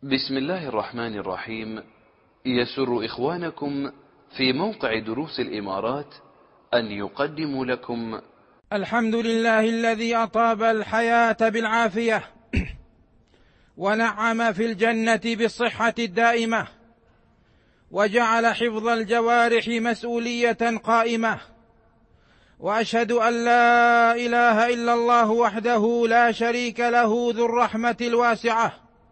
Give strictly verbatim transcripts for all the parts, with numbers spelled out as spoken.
بسم الله الرحمن الرحيم. يسر إخوانكم في موقع دروس الإمارات أن يقدموا لكم الحمد لله الذي أطاب الحياة بالعافية ونعم في الجنة بالصحة الدائمة، وجعل حفظ الجوارح مسؤولية قائمة، وأشهد أن لا إله إلا الله وحده لا شريك له ذو الرحمة الواسعة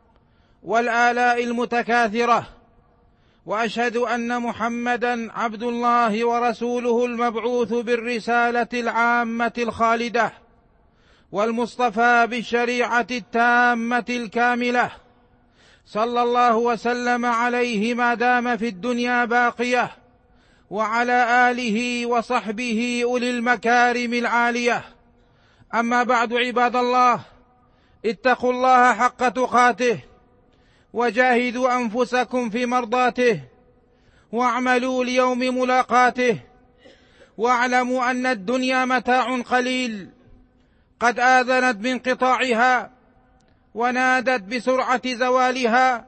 والآلاء المتكاثرة، وأشهد أن محمدًا عبد الله ورسوله المبعوث بالرسالة العامة الخالدة والمصطفى بالشريعة التامة الكاملة، صلى الله وسلم عليه ما دام في الدنيا باقية، وعلى آله وصحبه أولي المكارم العالية. أما بعد، عباد الله، اتقوا الله حق تقاته، وجاهدوا أنفسكم في مرضاته، واعملوا ليوم ملاقاته، واعلموا أن الدنيا متاع قليل قد آذنت بانقطاعها ونادت بسرعة زوالها،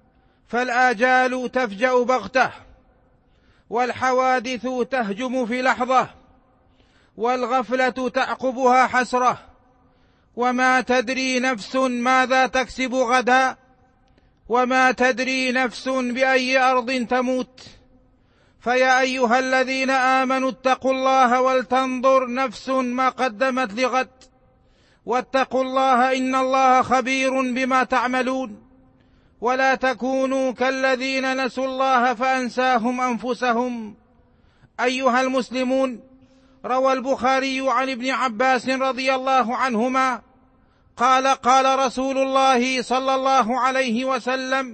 فالآجال تفجأ بغتة، والحوادث تهجم في لحظة، والغفلة تعقبها حسرة، وما تدري نفس ماذا تكسب غدا، وما تدري نفس بأي أرض تموت. فيا أيها الذين آمنوا اتقوا الله ولتنظر نفس ما قدمت لغد، واتقوا الله إن الله خبير بما تعملون، ولا تكونوا كالذين نسوا الله فأنساهم أنفسهم. أيها المسلمون، روى البخاري عن ابن عباس رضي الله عنهما قال قال رسول الله صلى الله عليه وسلم: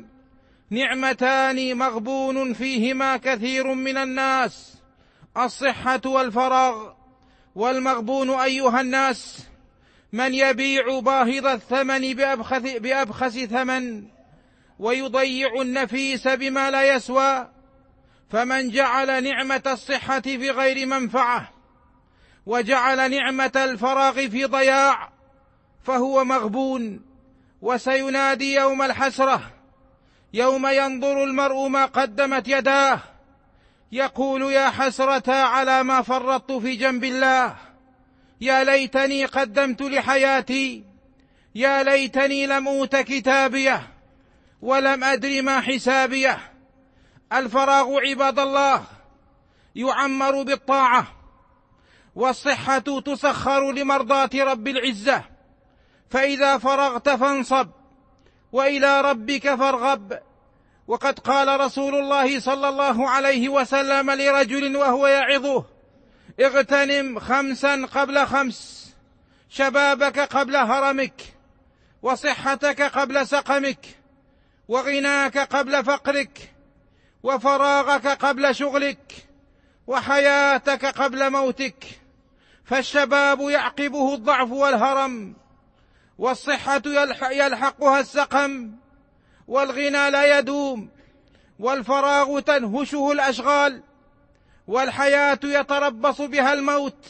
نعمتان مغبون فيهما كثير من الناس، الصحة والفراغ. والمغبون أيها الناس من يبيع باهظ الثمن بأبخس, بأبخس ثمن، ويضيع النفيس بما لا يسوى. فمن جعل نعمة الصحة في غير منفعة، وجعل نعمة الفراغ في ضياع، فهو مغبون. وسينادي يوم الحسرة، يوم ينظر المرء ما قدمت يداه، يقول: يا حسرة على ما فرطت في جنب الله، يا ليتني قدمت لحياتي، يا ليتني لم أوت كتابيه ولم أدر ما حسابيه. الفراغ عباد الله يعمر بالطاعة، والصحة تسخر لمرضاة رب العزة، فإذا فرغت فانصب، وإلى ربك فارغب. وقد قال رسول الله صلى الله عليه وسلم لرجل وهو يعظه: اغتنم خمسا قبل خمس، شبابك قبل هرمك، وصحتك قبل سقمك، وغناك قبل فقرك، وفراغك قبل شغلك، وحياتك قبل موتك. فالشباب يعقبه الضعف والهرم، والصحة يلحقها السقم، والغنى لا يدوم، والفراغ تنهشه الأشغال، والحياة يتربص بها الموت.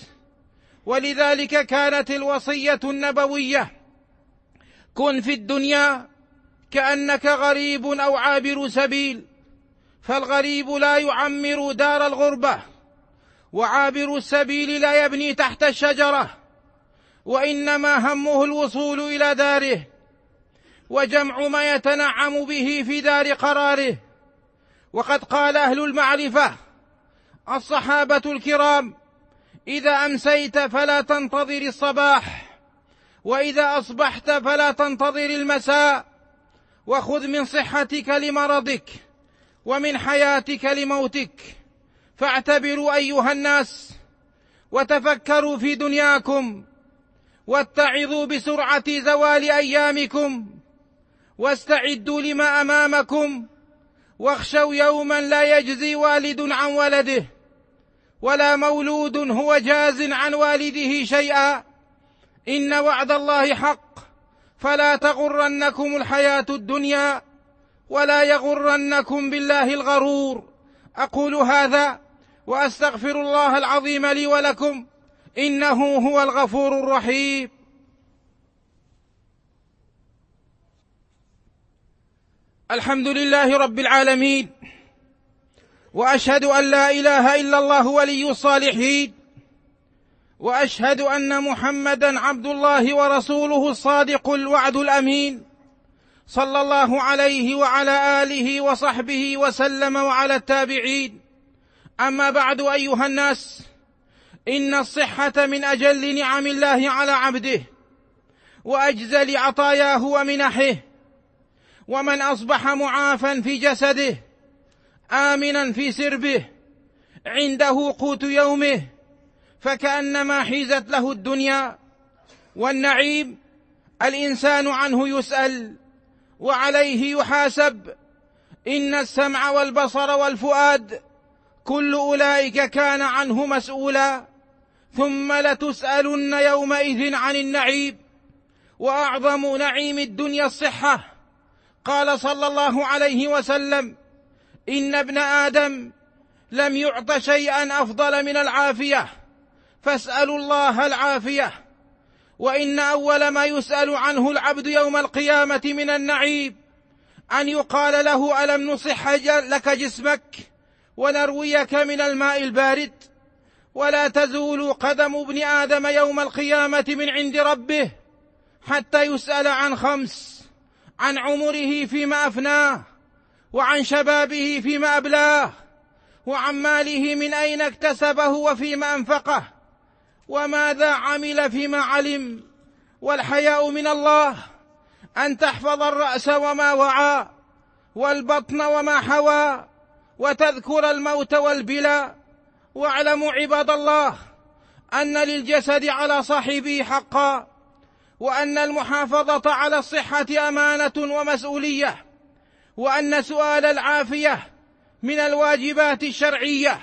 ولذلك كانت الوصية النبوية: كن في الدنيا كأنك غريب أو عابر سبيل. فالغريب لا يعمر دار الغربة، وعابر السبيل لا يبني تحت الشجرة، وإنما همه الوصول إلى داره، وجمع ما يتنعم به في دار قراره. وقد قال أهل المعرفة الصحابة الكرام: إذا أمسيت فلا تنتظر الصباح، وإذا أصبحت فلا تنتظر المساء، وخذ من صحتك لمرضك، ومن حياتك لموتك. فاعتبروا أيها الناس، وتفكروا في دنياكم، واتعظوا بسرعة زوال أيامكم، واستعدوا لما أمامكم، واخشوا يوما لا يجزي والد عن ولده، ولا مولود هو جاز عن والده شيئا. إن وعد الله حق، فلا تغرنكم الحياة الدنيا، ولا يغرنكم بالله الغرور. أقول هذا وأستغفر الله العظيم لي ولكم، إنه هو الغفور الرحيم. الحمد لله رب العالمين، وأشهد أن لا إله إلا الله ولي الصالحين، وأشهد أن محمدا عبد الله ورسوله الصادق الوعد الأمين، صلى الله عليه وعلى آله وصحبه وسلم وعلى التابعين. أما بعد، أيها الناس، إن الصحة من أجل نعم الله على عبده وأجزل عطاياه ومنحه، ومن أصبح معافا في جسده آمنا في سربه عنده قوت يومه فكأنما حيزت له الدنيا. والنعيم الإنسان عنه يسأل وعليه يحاسب. إن السمع والبصر والفؤاد كل أولئك كان عنه مسؤولا، ثم لتسألن يومئذ عن النعيم. وأعظم نعيم الدنيا الصحة. قال صلى الله عليه وسلم: إن ابن آدم لم يعط شيئا أفضل من العافية، فاسألوا الله العافية. وإن أول ما يسأل عنه العبد يوم القيامة من النعيم أن يقال له: ألم نصح لك جسمك ونرويك من الماء البارد؟ ولا تزول قدم ابن آدم يوم القيامة من عند ربه حتى يسأل عن خمس: عن عمره فيما أفناه، وعن شبابه فيما أبلاه، وعن ماله من أين اكتسبه وفيما أنفقه، وماذا عمل فيما علم. والحياء من الله أن تحفظ الرأس وما وعى، والبطن وما حوى، وتذكر الموت والبلا. واعلموا عباد الله أن للجسد على صاحبه حقا، وأن المحافظة على الصحة أمانة ومسؤولية، وأن سؤال العافية من الواجبات الشرعية،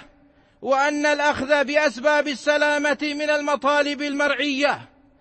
وأن الأخذ بأسباب السلامة من المطالب المرعية.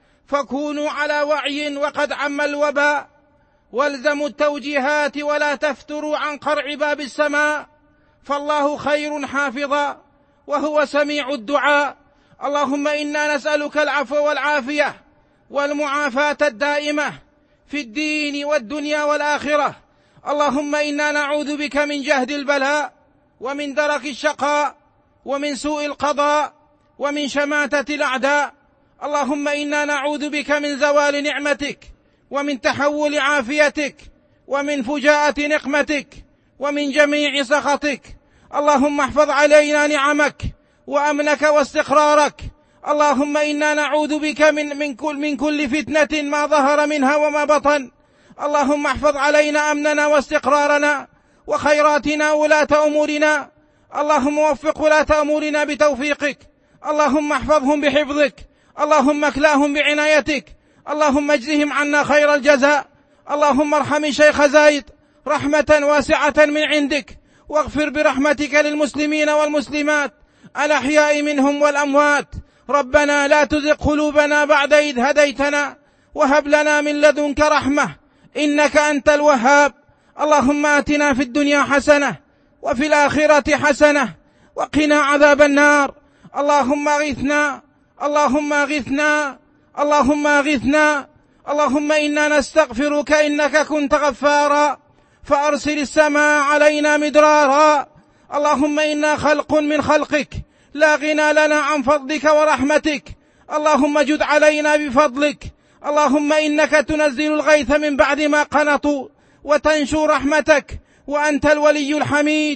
فكونوا على وعي وقد عم الوباء، والزموا التوجيهات ولا تفتروا عن قرع باب السماء، فالله خير حافظا وهو سميع الدعاء. اللهم إنا نسألك العفو والعافية والمعافاة الدائمة في الدين والدنيا والآخرة. اللهم إنا نعوذ بك من جهد البلاء، ومن درك الشقاء، ومن سوء القضاء، ومن شماتة الأعداء. اللهم إنا نعوذ بك من زوال نعمتك، ومن تحول عافيتك، ومن فجاءة نقمتك، ومن جميع سخطك. اللهم احفظ علينا نعمك وأمنك واستقرارك. اللهم إنا نعوذ بك من, من, كل, من كل فتنة ما ظهر منها وما بطن. اللهم احفظ علينا أمننا واستقرارنا وخيراتنا ولاة أمورنا. اللهم وفق ولاة أمورنا بتوفيقك. اللهم احفظهم بحفظك. اللهم اكلاهم بعنايتك. اللهم اجزهم عنا خير الجزاء. اللهم ارحم الشيخ زايد رحمة واسعة من عندك، واغفر برحمتك للمسلمين والمسلمات الأحياء منهم والأموات. ربنا لا تزغ قلوبنا بعد إذ هديتنا، وهب لنا من لدنك رحمة إنك أنت الوهاب. اللهم آتنا في الدنيا حسنة وفي الآخرة حسنة وقنا عذاب النار. اللهم أغثنا، اللهم أغثنا، اللهم أغثنا. اللهم إنا نستغفرك إنك كنت غفارا، فأرسل السماء علينا مدرارا. اللهم إنا خلق من خلقك لا غنى لنا عن فضلك ورحمتك. اللهم جد علينا بفضلك. اللهم إنك تنزل الغيث من بعد ما قنطوا وتنشر رحمتك، وأنت الولي الحميد.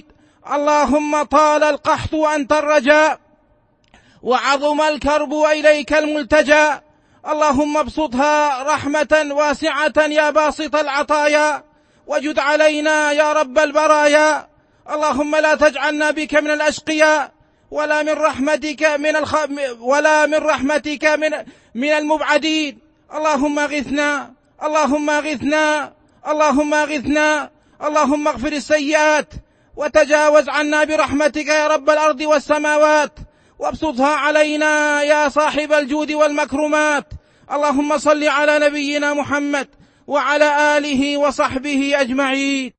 اللهم طال القحط وأنت الرجاء، وعظم الكرب وإليك الملتجى. اللهم ابسطها رحمة واسعة يا باسط العطايا، وجد علينا يا رب البرايا. اللهم لا تجعلنا بك من الأشقياء، ولا من رحمتك من الخ... ولا من رحمتك من من المبعدين. اللهم اغثنا، اللهم اغثنا، اللهم اغثنا. اللهم اغفر السيئات وتجاوز عنا برحمتك يا رب الأرض والسماوات، وابسطها علينا يا صاحب الجود والمكرمات. اللهم صل على نبينا محمد وعلى آله وصحبه أجمعين.